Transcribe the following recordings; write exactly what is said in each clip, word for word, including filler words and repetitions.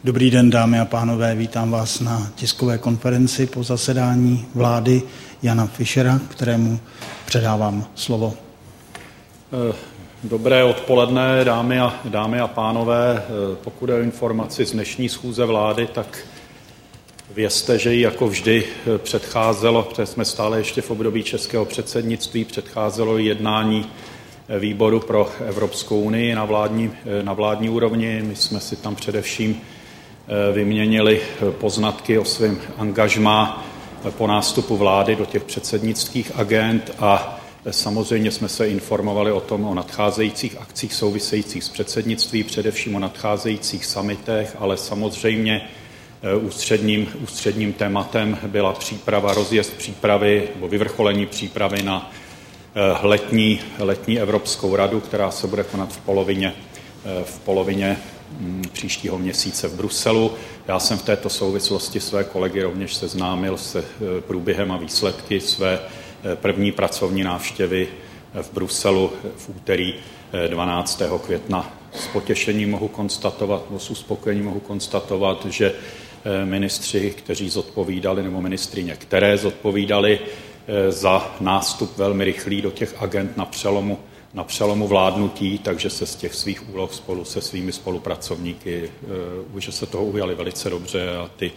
Dobrý den, dámy a pánové, vítám vás na tiskové konferenci po zasedání vlády Jana Fischera, kterému předávám slovo. Dobré odpoledne, dámy a, dámy a pánové. Pokud je o informaci z dnešní schůze vlády, tak vězte, že ji jako vždy předcházelo, protože jsme stále ještě v období českého předsednictví, předcházelo jednání výboru pro Evropskou unii na vládní, na vládní úrovni. My jsme si tam především vyměnili poznatky o svém angažmá po nástupu vlády do těch předsednických agend a samozřejmě jsme se informovali o tom, o nadcházejících akcích souvisejících s předsednictví, především o nadcházejících summitech, ale samozřejmě ústředním, ústředním tématem byla příprava, rozjezd přípravy nebo vyvrcholení přípravy na letní, letní Evropskou radu, která se bude konat v polovině, v polovině příštího měsíce v Bruselu. Já jsem v této souvislosti své kolegy rovněž seznámil se průběhem a výsledky své první pracovní návštěvy v Bruselu v úterý dvanáctého května. S potěšením mohu konstatovat, nebo s uspokojením mohu konstatovat, že ministři, kteří zodpovídali, nebo ministryně, které zodpovídali za nástup velmi rychlý do těch agend na přelomu, na přelomu vládnutí, takže se z těch svých úloh spolu se svými spolupracovníky, že se toho ujali velice dobře a ty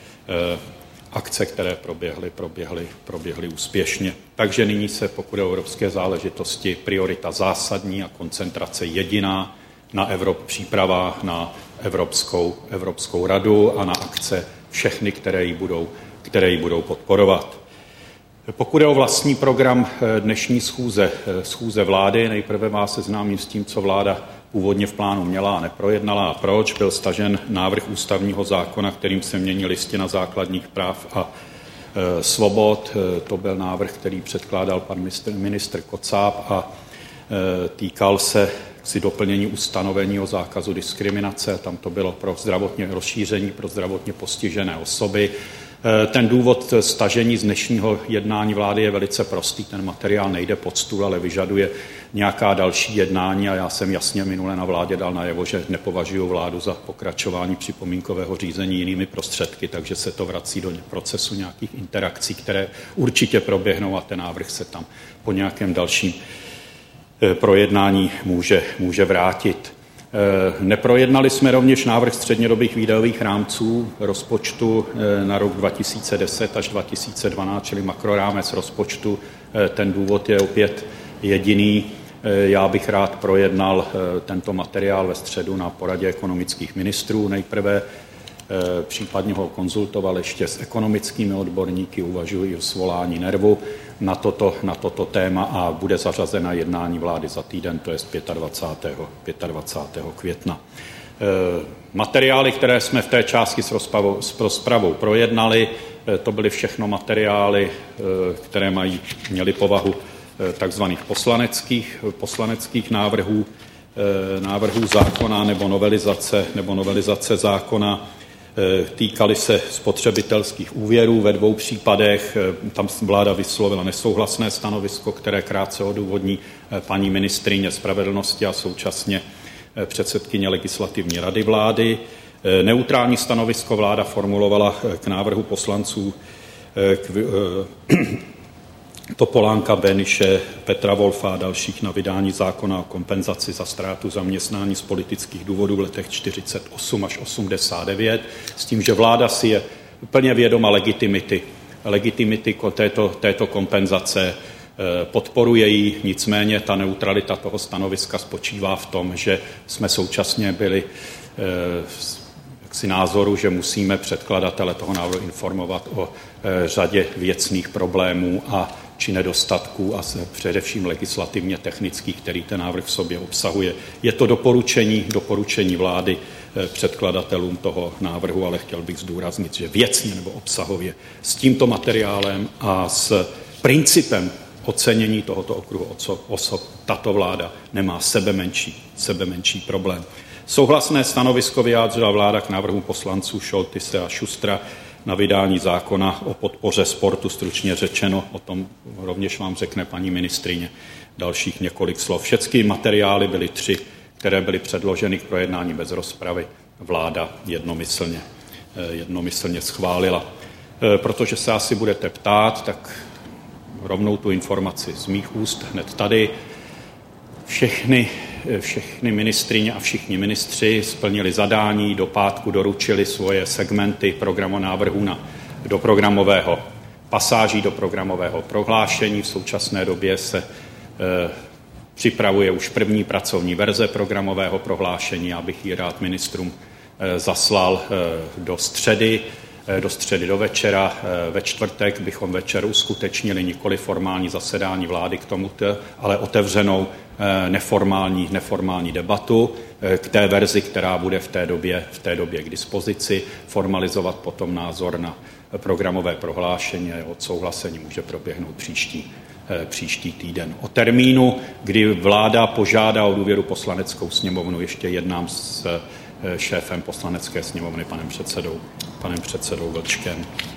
akce, které proběhly, proběhly, proběhly úspěšně. Takže nyní se, pokud je o evropské záležitosti, priorita zásadní a koncentrace jediná na Evrop, příprava na Evropskou, Evropskou radu a na akce všechny, které ji budou, které ji budou podporovat. Pokud je o vlastní program dnešní schůze, schůze vlády, nejprve vás seznámím s tím, co vláda původně v plánu měla a neprojednala a proč. Byl stažen návrh ústavního zákona, kterým se mění Listina základních práv a e, svobod. E, to byl návrh, který předkládal pan ministr, ministr Kocáb a e, týkal se si doplnění ustanovení o zákazu diskriminace. Tam to bylo pro zdravotně rozšíření pro zdravotně postižené osoby. Ten důvod stažení z dnešního jednání vlády je velice prostý. Ten materiál nejde pod stůl, ale vyžaduje nějaká další jednání a já jsem jasně minule na vládě dal najevo, že nepovažuji vládu za pokračování připomínkového řízení jinými prostředky, takže se to vrací do procesu nějakých interakcí, které určitě proběhnou a ten návrh se tam po nějakém dalším projednání může, může vrátit. Neprojednali jsme rovněž návrh střednědobých výdajových rámců rozpočtu na rok dva tisíce deset až dva tisíce dvanáct, čili makrorámec rozpočtu. Ten důvod je opět jediný. Já bych rád projednal tento materiál ve středu na poradě ekonomických ministrů. Nejprve případně ho konzultoval ještě s ekonomickými odborníky, uvažuji o svolání nervu na toto, na toto téma a bude zařazena jednání vlády za týden, to je dvacátého pátého května. Materiály, které jsme v té části s rozpravou, s rozpravou projednali, to byly všechno materiály, které mají, měly povahu takzvaných poslaneckých, poslaneckých návrhů, návrhů zákona nebo novelizace, nebo novelizace zákona. Týkaly se spotřebitelských úvěrů ve dvou případech. Tam vláda vyslovila nesouhlasné stanovisko, které krátce odůvodní paní ministryně spravedlnosti a současně předsedkyně legislativní rady vlády. Neutrální stanovisko vláda formulovala k návrhu poslanců k Topolánka, Beniše, Petra Wolfa a dalších na vydání zákona o kompenzaci za ztrátu zaměstnání z politických důvodů v letech čtyřicet osm až osmdesát devět, s tím, že vláda si je plně vědoma legitimity, legitimity této, této kompenzace, podporuje ji, nicméně ta neutralita toho stanoviska spočívá v tom, že jsme současně byli jaksi názoru, že musíme předkladatele toho návrhu informovat o řadě věcných problémů a či nedostatků a především legislativně technických, který ten návrh v sobě obsahuje. Je to doporučení, doporučení vlády předkladatelům toho návrhu, ale chtěl bych zdůraznit, že věcně nebo obsahově s tímto materiálem a s principem ocenění tohoto okruhu osob tato vláda nemá sebemenší, sebemenší problém. Souhlasné stanovisko vyjádřila vláda k návrhu poslanců Šoltyse a Šustra na vydání zákona o podpoře sportu, stručně řečeno, o tom rovněž vám řekne paní ministryně dalších několik slov. Všechny materiály byly tři, které byly předloženy k projednání bez rozpravy. vláda jednomyslně, jednomyslně schválila. Protože se asi budete ptát, tak rovnou tu informaci z mých úst hned tady. Všechny, všechny ministryně a všichni ministři splnili zadání, do pátku doručili svoje segmenty programu návrhů na, do programového pasáží, do programového prohlášení. V současné době se e, připravuje už první pracovní verze programového prohlášení, abych ji rád ministrům e, zaslal e, do středy. do středy do večera. Ve čtvrtek bychom večer uskutečnili nikoli formální zasedání vlády k tomuto, ale otevřenou neformální, neformální debatu k té verzi, která bude v té době, v té době k dispozici, formalizovat potom názor na programové prohlášení a jeho odsouhlasení může proběhnout příští, příští týden. O termínu, kdy vláda požádá o důvěru Poslaneckou sněmovnu, ještě jednám s šéfem Poslanecké sněmovny, panem předsedou, panem předsedou Vlčkem.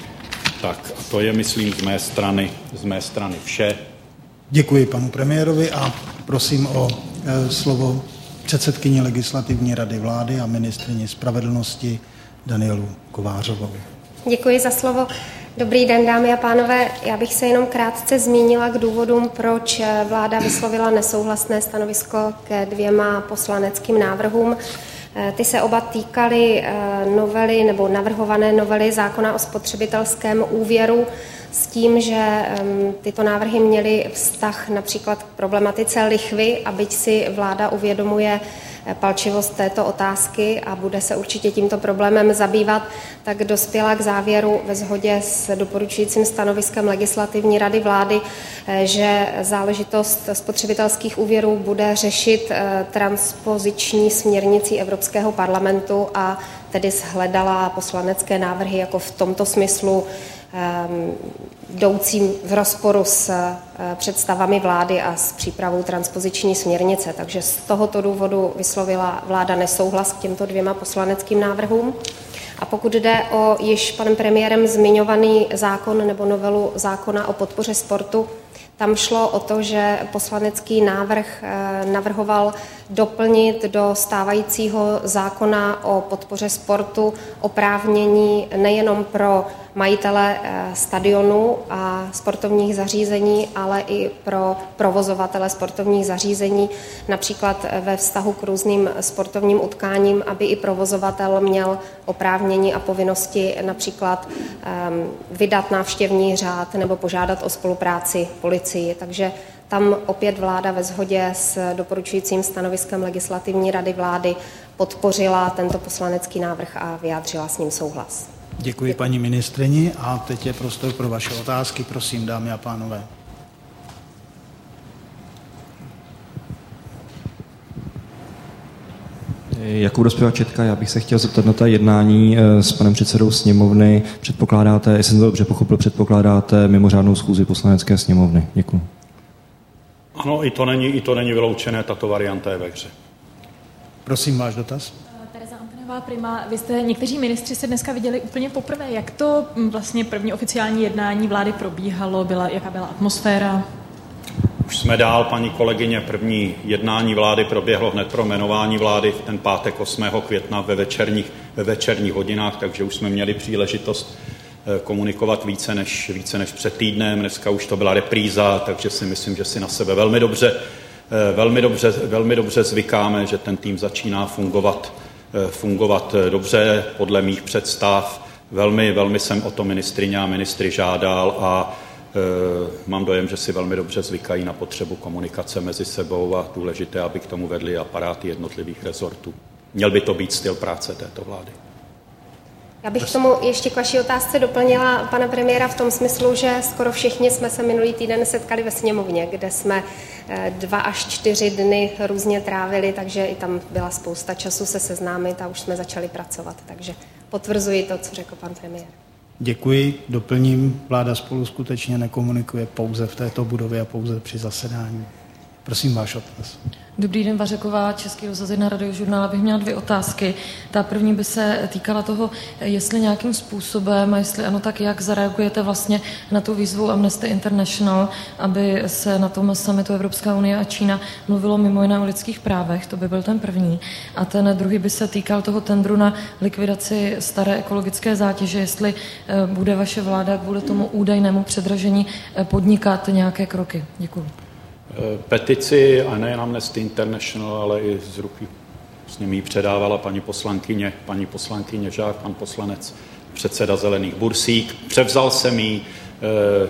Tak a to je, myslím, z mé strany, z mé strany vše. Děkuji panu premiérovi a prosím o e, slovo předsedkyni Legislativní rady vlády a ministryni spravedlnosti Danielu Kovářovou. Děkuji za slovo. Dobrý den, dámy a pánové. Já bych se jenom krátce zmínila k důvodům, proč vláda vyslovila nesouhlasné stanovisko ke dvěma poslaneckým návrhům. Ty se oba týkaly novely nebo navrhované novely zákona o spotřebitelském úvěru s tím, že tyto návrhy měly vztah například k problematice lichvy, a byť si vláda uvědomuje palčivost této otázky a bude se určitě tímto problémem zabývat, tak dospěla k závěru ve shodě s doporučujícím stanoviskem Legislativní rady vlády, že záležitost spotřebitelských úvěrů bude řešit transpoziční směrnicí Evropského parlamentu, a tedy shledala poslanecké návrhy jako v tomto smyslu jdoucím v rozporu s představami vlády a s přípravou transpoziční směrnice. Takže z tohoto důvodu vyslovila vláda nesouhlas k těmto dvěma poslaneckým návrhům. A pokud jde o již panem premiérem zmiňovaný zákon nebo novelu zákona o podpoře sportu, tam šlo o to, že poslanecký návrh navrhoval doplnit do stávajícího zákona o podpoře sportu oprávnění nejenom pro majitele stadionů a sportovních zařízení, ale i pro provozovatele sportovních zařízení, například ve vztahu k různým sportovním utkáním, aby i provozovatel měl oprávnění a povinnosti například um, vydat návštěvní řád nebo požádat o spolupráci policii. Takže tam opět vláda ve shodě s doporučujícím stanoviskem Legislativní rady vlády podpořila tento poslanecký návrh a vyjádřila s ním souhlas. Děkuji paní ministryni a teď je prostor pro vaše otázky. Prosím, dámy a pánové. Jakub Dospěvá Četka, já bych se chtěl zeptat na ta jednání s panem předsedou sněmovny. Předpokládáte, jestli jsem to dobře pochopil, předpokládáte mimořádnou schůzi Poslanecké sněmovny? Děkuji. Ano, i to není, i to není vyloučené, tato varianta je ve hře. Prosím, váš dotaz. Tereza Antonová Prima, vy jste, někteří ministři se dneska viděli úplně poprvé. Jak to vlastně první oficiální jednání vlády probíhalo? Byla, jaká byla atmosféra? Už jsme dál, paní kolegyně, první jednání vlády proběhlo hned pro jmenování vlády v ten pátek osmého května ve večerních, ve večerních hodinách, takže už jsme měli příležitost komunikovat více než, více než před týdnem. Dneska už to byla repríza, takže si myslím, že si na sebe velmi dobře, velmi dobře, velmi dobře zvykáme, že ten tým začíná fungovat, fungovat dobře podle mých představ. Velmi, velmi jsem o to ministryně a ministry žádal a mám dojem, že si velmi dobře zvykají na potřebu komunikace mezi sebou a důležité, aby k tomu vedli aparáty jednotlivých rezortů. Měl by to být styl práce této vlády. Já bych k tomu ještě k vaší otázce doplnila pana premiéra v tom smyslu, že skoro všichni jsme se minulý týden setkali ve sněmovně, kde jsme dva až čtyři dny různě trávili, takže i tam byla spousta času se seznámit a už jsme začali pracovat. Takže potvrzuji to, co řekl pan premiér. Děkuji. Doplním, vláda spolu skutečně nekomunikuje pouze v této budově a pouze při zasedání. Prosím, váš odkaz. Dobrý den, Vařeková, Český rozhlas jedna Radiožurnál. Bych měla dvě otázky. Ta první by se týkala toho, jestli nějakým způsobem, a jestli ano, tak jak zareagujete vlastně na tu výzvu Amnesty International, aby se na tom summitu Evropská unie a Čína mluvilo mimo jiné o lidských právech. To by byl ten první. A ten druhý by se týkal toho tendru na likvidaci staré ekologické zátěže, jestli bude vaše vláda kvůli tomu údajnému předražení podnikat nějaké kroky. Děkuji. Petici, a nejen Amnesty International, ale i z ruky s nimi předávala paní poslankyně, paní poslankyně Žák, pan poslanec, předseda Zelených Bursík. Převzal jsem ji, eh,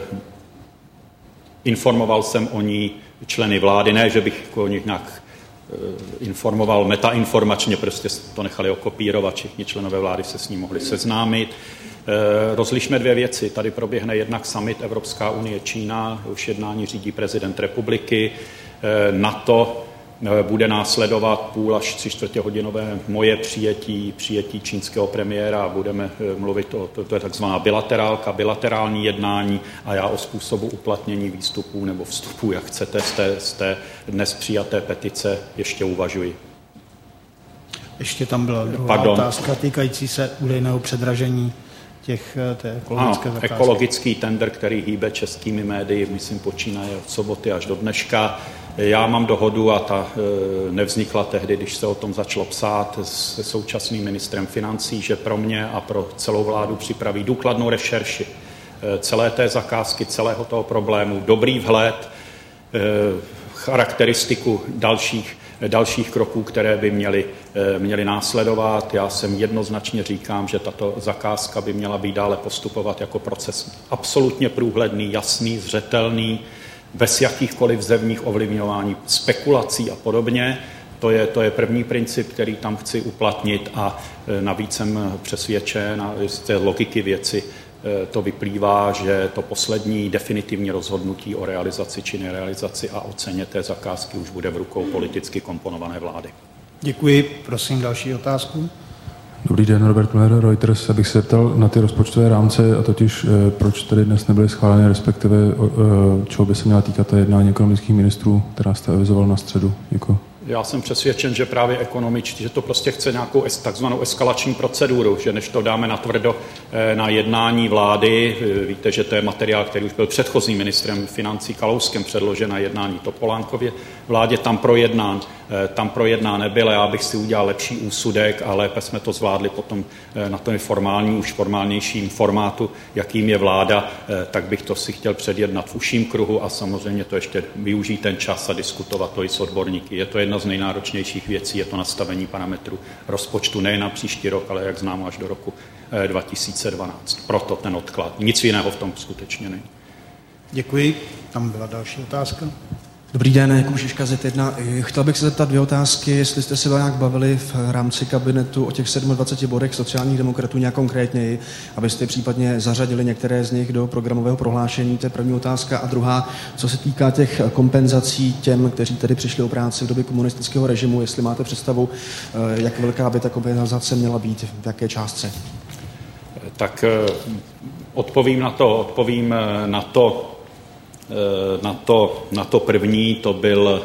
informoval jsem o ní členy vlády, ne, že bych o nich nějak eh, informoval metainformačně, prostě to nechali okopírovat, všichni členové vlády se s ní mohli seznámit. Rozlišme dvě věci. Tady proběhne jednak summit Evropská unie Čína, už jednání řídí prezident republiky. NATO bude následovat půl až tři čtvrtě hodinové moje přijetí, přijetí čínského premiéra a budeme mluvit o, to, to je takzvaná bilaterálka, bilaterální jednání a já o způsobu uplatnění výstupů nebo vstupů, jak chcete, z té, z té dnes přijaté petice ještě uvažuji. Ještě tam byla druhá Pardon. otázka týkající se údajného předražení těch té ekologické ano, zakázky. Ekologický tender, který hýbe českými médii, myslím, počínaje od soboty až do dneška. Já mám dohodu a ta nevznikla tehdy, když se o tom začalo psát se současným ministrem financí, že pro mě a pro celou vládu připraví důkladnou rešerši celé té zakázky, celého toho problému, dobrý vhled, charakteristiku dalších dalších kroků, které by měly, měly následovat. Já jsem jednoznačně říkám, že tato zakázka by měla být dále postupovat jako proces absolutně průhledný, jasný, zřetelný, bez jakýchkoliv zevních ovlivňování, spekulací a podobně. To je, to je první princip, který tam chci uplatnit a navíc jsem přesvědčen a z té logiky věci to vyplývá, že to poslední definitivní rozhodnutí o realizaci či nerealizaci a o ceně té zakázky už bude v rukou politicky komponované vlády. Děkuji. Prosím další otázku. Dobrý den, Robert Müller, Reuters. Abych se zeptal na ty rozpočtové rámce, a totiž proč tady dnes nebyly schváleny, respektive čeho by se měla týkat ta jednání ekonomických ministrů, která jste avizoval na středu. Děkuji. Já jsem přesvědčen, že právě ekonomičtí, že to prostě chce nějakou takzvanou eskalační proceduru, že než to dáme natvrdo na jednání vlády, víte, že to je materiál, který už byl předchozím ministrem financí Kalouskem předložen na jednání Topolánkově vládě, tam projednán, tam projednán nebyl, já bych si udělal lepší úsudek a lépe jsme to zvládli potom na tom formální, už formálnějším formátu, jakým je vláda, tak bych to si chtěl předjednat v užším kruhu a samozřejmě to ještě využít ten čas a diskutovat to i s odborníky. Je to jedna z nejnáročnějších věcí, je to nastavení parametrů rozpočtu nejen na příští rok, ale jak známo až do roku dva tisíce dvanáct. Proto ten odklad. Nic jiného v tom skutečně není. Děkuji. Tam byla další otázka. Dobrý den, Jakub Šiška, zet jedna. Chtěl bych se zeptat dvě otázky, jestli jste se nějak bavili v rámci kabinetu o těch dvaceti sedmi bodech sociálních demokratů nějak konkrétněji, abyste případně zařadili některé z nich do programového prohlášení, to je první otázka. A druhá, co se týká těch kompenzací těm, kteří tedy přišli o práci v době komunistického režimu, jestli máte představu, jak velká by ta kompenzace měla být, v jaké částce? Tak odpovím na to, odpovím na to, Na to, na to první, to byl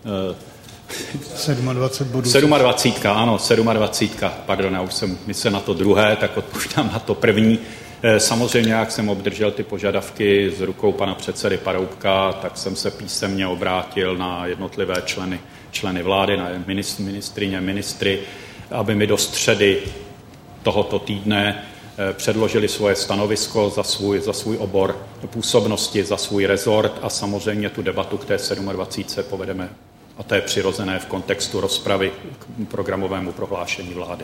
dvacet sedm bodů. dvacet sedm, ano, dvacet sedm, pardon, já už jsem myslel na to druhé, tak odpovídám na to první. Samozřejmě, jak jsem obdržel ty požadavky z rukou pana předsedy Paroubka, tak jsem se písemně obrátil na jednotlivé členy, členy vlády, na ministryně, ministry, aby mi do středy tohoto týdne předložili svoje stanovisko za svůj, za svůj obor působnosti, za svůj rezort a samozřejmě tu debatu k té dvacet sedm povedeme, a to je přirozené v kontextu rozpravy k programovému prohlášení vlády.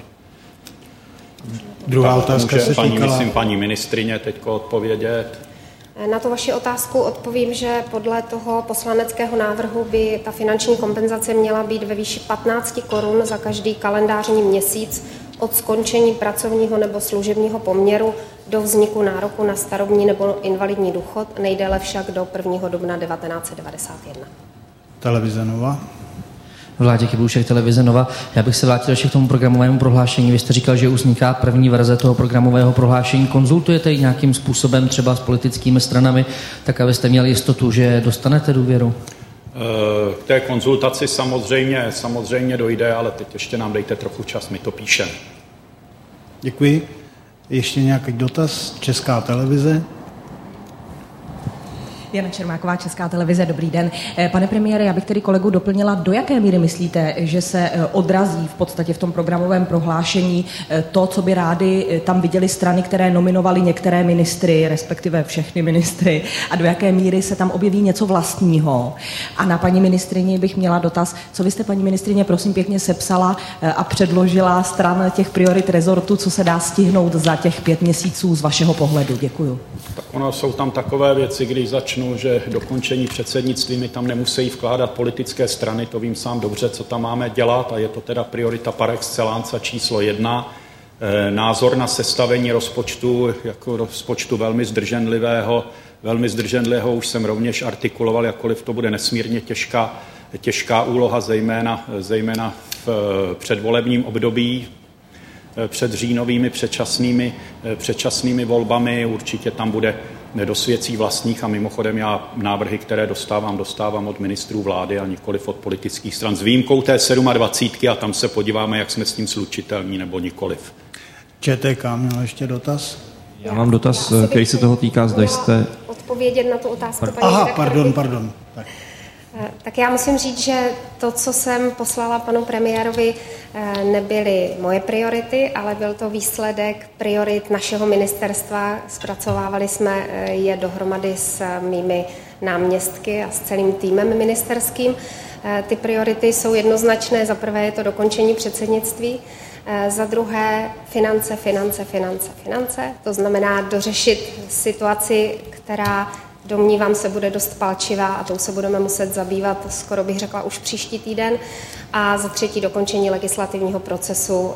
Druhá otázka se paní, týkala... myslím, paní ministrině teďko odpovědět. Na tu vaši otázku odpovím, že podle toho poslaneckého návrhu by ta finanční kompenzace měla být ve výši patnáct korun za každý kalendářní měsíc od skončení pracovního nebo služebního poměru do vzniku nároku na starobní nebo invalidní důchod, nejdéle však do prvního dubna devatenáct set devadesát jedna. Televize Nova. Vládě Kyblušek, Televize Nova. Já bych se vrátil ještě k tomu programovému prohlášení. Vy jste říkal, že už vzniká první verze toho programového prohlášení. Konzultujete ji nějakým způsobem třeba s politickými stranami, tak abyste měli jistotu, že dostanete důvěru? K té konzultaci samozřejmě, samozřejmě dojde, ale teď ještě nám dejte trochu čas, my to píšeme. Děkuji. Ještě nějaký dotaz? Česká televize. Jana Čermáková, Česká televize, dobrý den. Pane premiére, já bych tedy kolegu doplnila, do jaké míry myslíte, že se odrazí v podstatě v tom programovém prohlášení to, co by rádi tam viděli strany, které nominovaly některé ministry, respektive všechny ministry, a do jaké míry se tam objeví něco vlastního. A na paní ministrině bych měla dotaz, co vy jste, paní ministrině, prosím pěkně sepsala a předložila stran těch priorit rezortu, co se dá stihnout za těch pět měsíců z vašeho pohledu. Děkuju. Tak ono jsou tam takové věci, když začnu, že dokončení předsednictví mi tam nemusí vkládat politické strany, to vím sám dobře, co tam máme dělat, a je to teda priorita par excellence číslo jedna. E, názor na sestavení rozpočtu, jako rozpočtu velmi zdrženlivého, velmi zdrženlivého už jsem rovněž artikuloval, jakkoliv to bude nesmírně těžká, těžká úloha, zejména, zejména v předvolebním období, před říjnovými předčasnými, předčasnými volbami. Určitě tam bude dost věcí vlastních a mimochodem já návrhy, které dostávám, dostávám od ministrů vlády a nikoliv od politických stran. S výjimkou té sedmadvacítky a tam se podíváme, jak jsme s tím slučitelní nebo nikoliv. ČTK měl ještě dotaz? Já mám dotaz, který se toho týká, zda jste... Odpovědět na tu otázku, paní Aha, redaktorky. pardon, pardon. Tak. Tak já musím říct, že to, co jsem poslala panu premiérovi, nebyly moje priority, ale byl to výsledek priorit našeho ministerstva. Zpracovávali jsme je dohromady s mými náměstky a s celým týmem ministerským. Ty priority jsou jednoznačné. Za prvé je to dokončení předsednictví, za druhé finance, finance, finance, finance. To znamená dořešit situaci, která, domnívám se, bude dost palčivá a tou se budeme muset zabývat, skoro bych řekla, už příští týden. A za třetí dokončení legislativního procesu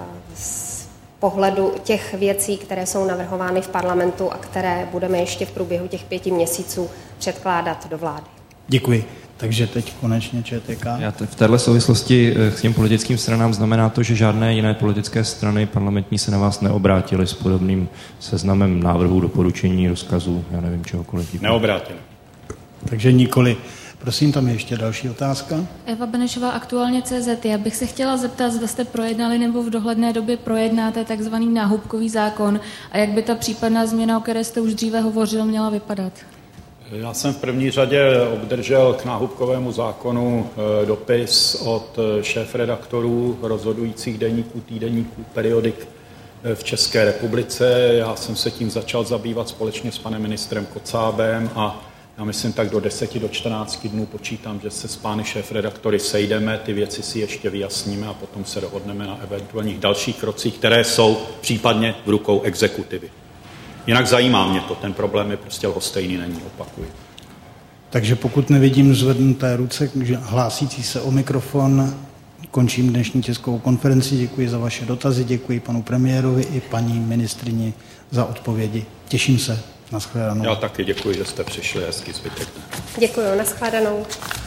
z pohledu těch věcí, které jsou navrhovány v parlamentu a které budeme ještě v průběhu těch pěti měsíců předkládat do vlády. Děkuji. Takže teď konečně ČTK. Já v této souvislosti k těm politickým stranám znamená to, že žádné jiné politické strany parlamentní se na vás neobrátily s podobným seznamem návrhů, doporučení, rozkazů, já nevím, čehokoliv. Neobrátili. Takže nikoli. Prosím, tam je ještě další otázka. Eva Benešová, Aktuálně C Z. Já bych se chtěla zeptat, zda jste projednali nebo v dohledné době projednáte takzvaný náhubkový zákon a jak by ta případná změna, o které jste už dříve hovořil, měla vypadat? Já jsem v první řadě obdržel k náhubkovému zákonu dopis od šéfredaktorů rozhodujících deníků, týdeníků, periodik v České republice. Já jsem se tím začal zabývat společně s panem ministrem Kocábem a já myslím tak do deseti do čtrnácti dnů počítám, že se s pány šéfredaktory sejdeme, ty věci si ještě vyjasníme a potom se dohodneme na eventuálních dalších krocích, které jsou případně v rukou exekutivy. Jinak zajímá mě to, ten problém je prostě lhostejný, není, opakuji. Takže pokud nevidím zvednuté ruce, hlásící se o mikrofon, končím dnešní tiskovou konferenci. Děkuji za vaše dotazy, děkuji panu premiérovi i paní ministrini za odpovědi. Těším se. Nashledanou. Já taky děkuji, že jste přišli, hezký zbytek. Děkuji, nashledanou.